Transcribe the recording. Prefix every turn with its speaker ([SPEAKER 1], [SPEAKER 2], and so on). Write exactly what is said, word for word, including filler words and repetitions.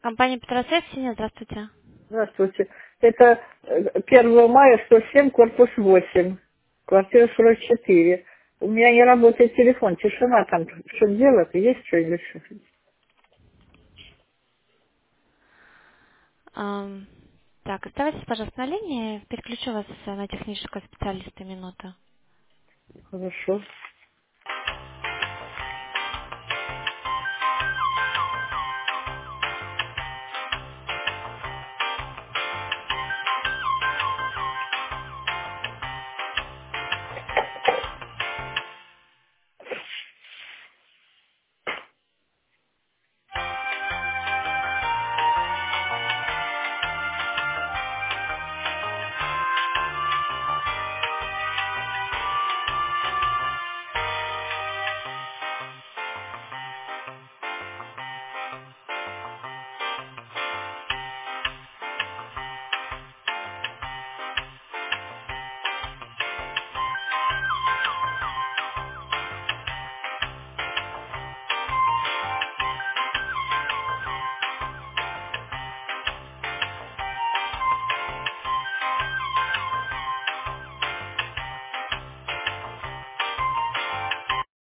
[SPEAKER 1] Компания Петросвет, Синя, здравствуйте.
[SPEAKER 2] Здравствуйте. Это э, первого мая сто семь, корпус восемь, квартира сорок четыре. У меня не работает телефон, тишина там. Что делать? Есть что-нибудь?
[SPEAKER 1] Ам, так, оставайтесь, пожалуйста, на линии. Переключу вас э, на технического специалиста минуту.
[SPEAKER 2] Хорошо.